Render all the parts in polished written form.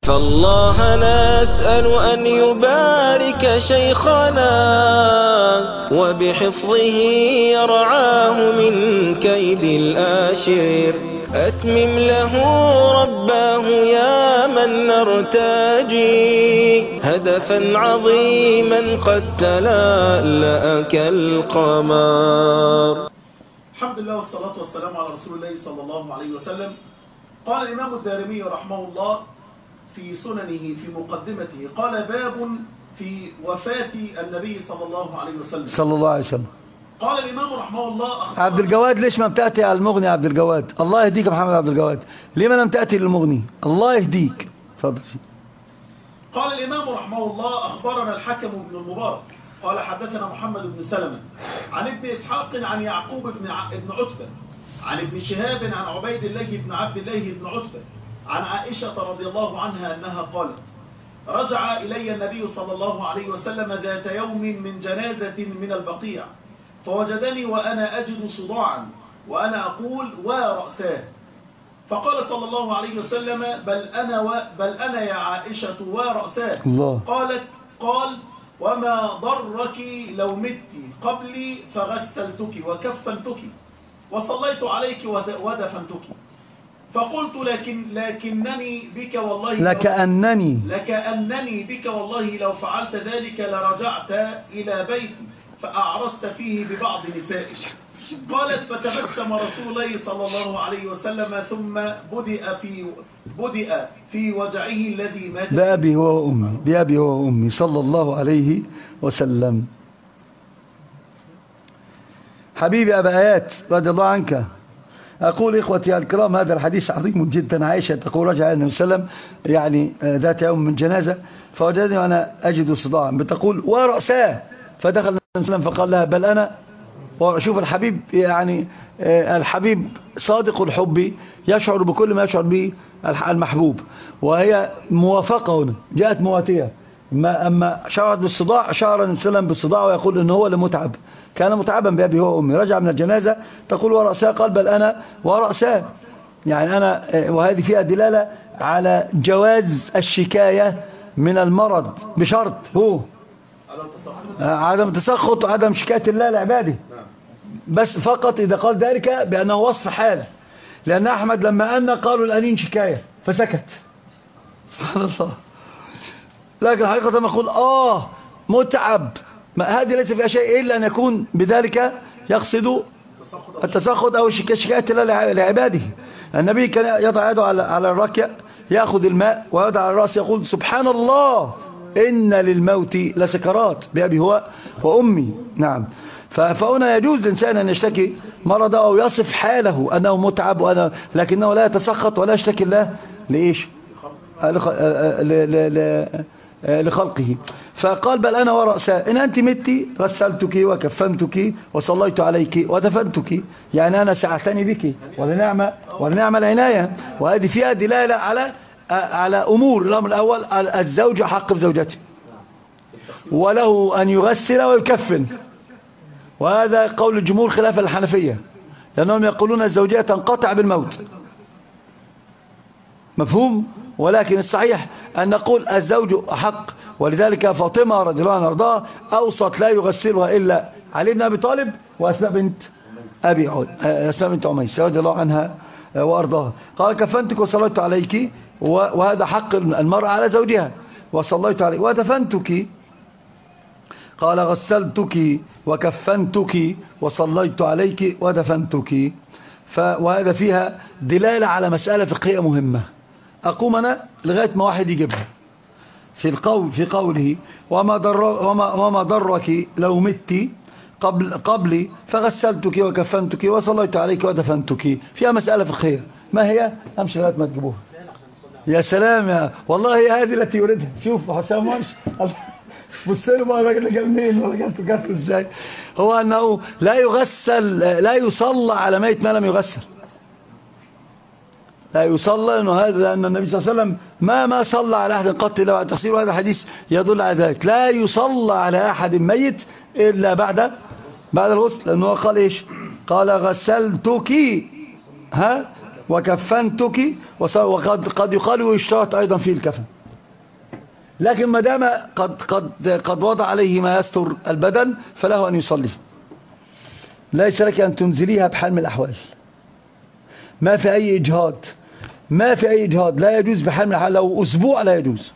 فالله نسأل أن يبارك شيخنا وبحفظه يرعاه من كيد الآشر. أتمم له رباه يا من نرتجي هدفا عظيما قد تلألأ كالقمر. الحمد لله والصلاة والسلام على رسول الله صلى الله عليه وسلم. قال الإمام الدارمي رحمه الله في سننه في مقدمته، قال باب في وفاة النبي صلى الله عليه وسلم. صلى الله عليه وسلم. قال الإمام رحمه الله عبد الجواد، ليش ما بتأتي على المغني؟ عبد الجواد، الله يهديك يا محمد عبد الجواد، ليه ما لم تأتي للمغني؟ الله يهديك. اتفضل. قال الإمام رحمه الله أخبرنا الحكم بن المبارك قال حدثنا محمد بن سلمة عن ابن إسحاق عن يعقوب بن عتبة عن ابن شهاب عن عبيد الله بن عبد الله بن عتبة عن عائشة رضي الله عنها أنها قالت: رجع إلي النبي صلى الله عليه وسلم ذات يوم من جنازة من البقيع، فوجدني وأنا أجد صداعا وأنا أقول ورأساه، فقال صلى الله عليه وسلم: بل أنا يا عائشة ورأساه. قال: وما ضرك لو مت قبلي فغسلتك وكفنتك وصليت عليك ودفنتك. فقلت لكنني بك والله لكأنني بك والله لو فعلت ذلك لرجعت إلى بيتي فأعرست فيه ببعض نسائك. قالت: فتبسم رسول الله صلى الله عليه وسلم ثم بدأ في وجعه الذي مات بأبي هو وأمي صلى الله عليه وسلم. حبيبي أبا آيات رضي الله عنك، أقول إخوتي الكرام هذا الحديث عظيم جدا. عائشة تقول: رجع النبي صلى الله عليه وسلم يعني ذات يوم من جنازة فوجدني وأنا أجد صداعا، بتقول ورأساه، فدخل النبي صلى الله عليه وسلم فقال لها: بل أنا. وشوف الحبيب، يعني الحبيب صادق الحب يشعر بكل ما يشعر به المحبوب، وهي موافقة هنا جاءت مواتية. أما شعرت بالصداع، شعر النبي صلى الله عليه وسلم بالصداع ويقول إنه هو اللي متعب، كان متعبا بأبي هو وأمي. رجع من الجنازة تقول ورأساه، قال: بل أنا ورأساه، يعني أنا. وهذه فيها دلالة على جواز الشكاية من المرض بشرط هو عدم التسخط وعدم شكاية الله لعباده، بس فقط إذا قال ذلك بأنه وصف حال. لأن أحمد لما أن قالوا الأنين شكاية فسكت، سبحان الله. لكن حقيقة ما يقول متعب، هذه ليس فيها شيء إلا أن يكون بذلك يقصد التسخط أو شكاية الله لعباده. النبي كان يضع يده على الركع، يأخذ الماء ويضع على الرأس، يقول: سبحان الله إن للموت لسكرات بأبي هو وأمي. نعم. فهنا يجوز للإنسان أن يشتكي مرضه أو يصف حاله أنه متعب لكنه لا يتسخط ولا يشتكي الله لإيش؟ لخلقه. فقال: بل أنا ورأساه، إن أنت متي غسلتك وكفنتك وصليت عليك ودفنتك، يعني أنا سعتني بك، ولنعم العناية. وهذه فيها دلالة على أمور. الأمر الأول: الزوج حق بزوجته، وله أن يغسل ويكفن، وهذا قول الجمهور خلاف الحنفية، لأنهم يقولون الزوجية تنقطع بالموت. مفهوم؟ ولكن الصحيح أن نقول الزوج حق، ولذلك فاطمة رضي الله عنها وارضاها أوصت لا يغسلها إلا علي بن أبي طالب وأسماء بنت عميس رضي الله عنها وارضاها. قال: كفنتك وصليت عليك، وهذا حق المرأة على زوجها، وصليت عليك ودفنتك. قال: غسلتك وكفنتك وصليت عليك ودفنتك. وهذا فيها دلالة على مسألة فقهية مهمة، أقوم أنا لغاية ما واحد يجيبها في قوله: وما ضرك لو مت قبلي فغسلتك وكفنتك وصليت عليك ودفنتك. فيها مسألة فقهية، ما هي؟ أمشي لغاية ما تجيبوها. يا سلام، والله هذه التي يريدها. شوف حسام وامشي بص له بقى الراجل جاب منين ولا جات ازاي. هو انه لا يغسل، لا يصلى على ميت ما لم يغسل، لا يصلى، لأن النبي صلى الله عليه وسلم ما صلى على أحد قط إلا بعد تغسيل، وهذا حديث يدل على ذلك. لا يصلى على أحد ميت إلا بعد الغسل، لأنه قال إيش؟ قال: غسلتك وكفنتك، وقد يقال ويشترط أيضا فيه الكفن، لكن ما دام قد وضع عليه ما يستر البدن فله أن يصلي، ليس لك أن تنزليها بحال من الأحوال، ما في أي إجهاد، ما في أي إجهاد، لا يجوز بحال من الأحوال، لو أسبوع لا يجوز.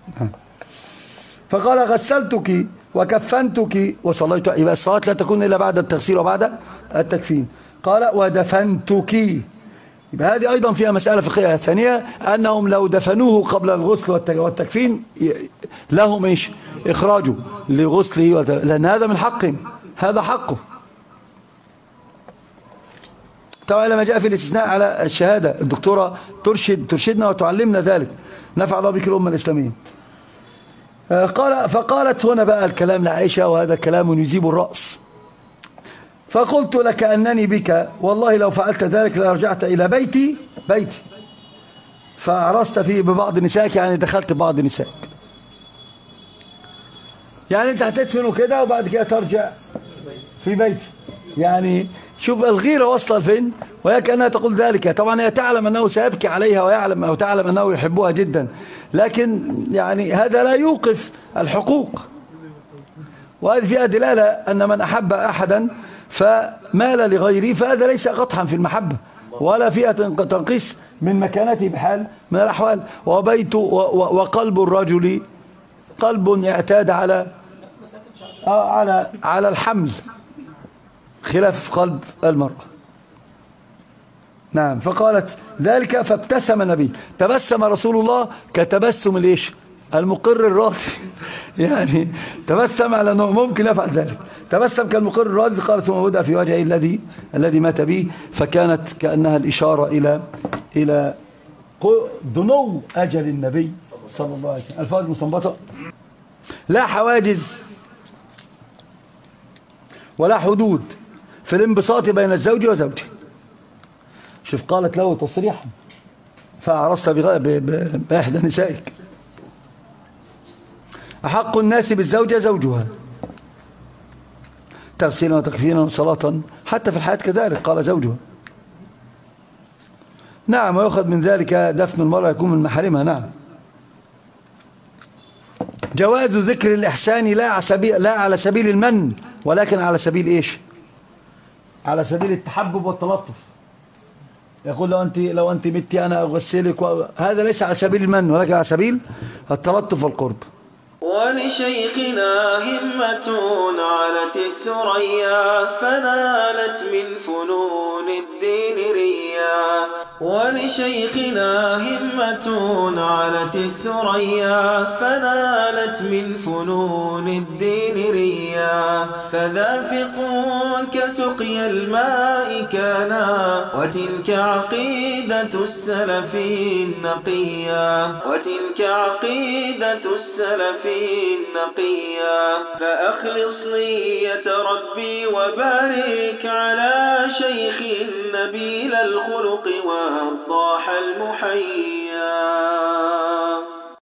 فقال غسلتك وكفنتك وصليت، يبقى الصلاة لا تكون إلا بعد التغسيل وبعد التكفين. قال ودفنتك، يبقى هذه أيضا فيها مسألة فقهية ثانية، أنهم لو دفنوه قبل الغسل والتكفين لهم إيش إخراجه لغسله، لأن هذا من حقهم، هذا حقه. طبعا لما جاء في الاستثناء على الشهادة الدكتورة ترشدنا وتعلمنا ذلك، نفع الله بك الأمة الإسلامية. فقالت هنا بقى الكلام لعائشة، وهذا كلام يجيب الرأس. فقلت لك أنني بك والله لو فعلت ذلك لرجعت إلى بيتي فعرست فيه ببعض نسائك، يعني دخلت ببعض نسائك، يعني انت هتدفنه كده وبعد كده ترجع في بيتي. يعني شوف الغيرة وصل فين، وهي كأنها تقول ذلك. طبعا هي تعلم أنه سيبكي عليها ويعلم أو تعلم أنه يحبها جدا، لكن يعني هذا لا يوقف الحقوق. وهذه فيها دلالة أن من أحب أحدا فمال لغيره فهذا ليس قطحا في المحبة، ولا فيها تنقيص من مكانته بحال من الأحوال. وقلب الرجل قلب اعتاد على الحمل، خلاف قلب المرأة. نعم. فقالت ذلك فابتسم النبي، تبسم رسول الله كتبسم الايش المقر الراضي يعني تبسم على انه ممكن يفعل ذلك، تبسم كالمقر الراضي. قالت ثم بدأ في وجهه الذي مات به، فكانت كأنها الإشارة إلى دنو أجل النبي صلى الله عليه وسلم. الفوائد المستنبطة: لا حواجز ولا حدود في الانبساط بين الزوج وزوجه. شوف قالت له تصريحا فأعرست بإحدى نسائك. أحق الناس بالزوجة زوجها، تغسيلا وتكفينا وصلاة، حتى في الحياة كذلك قال زوجها. نعم. ويأخذ من ذلك دفن المرأة يكون من محارمها. نعم. جواز ذكر الإحسان لا على سبيل المن، ولكن على سبيل إيش؟ على سبيل التحبب والتلطف. يقول لو أنت متي أنا أغسلك، هذا ليس على سبيل المن ولكن على سبيل التلطف والقرب. ولشيخنا همة علت الثريا فنالت من فنون الدين ريا. ولشيخنا همة علت الثريا فنالت من فنون الدين ريا. فذافق كسقي الماء كانا، وتلك عقيدة السلف النقيا. وتلك عقيدة السلف النقيا. فأخلص نية ربي وبارك على شيخ نبيل الخلق والضاح المحيا.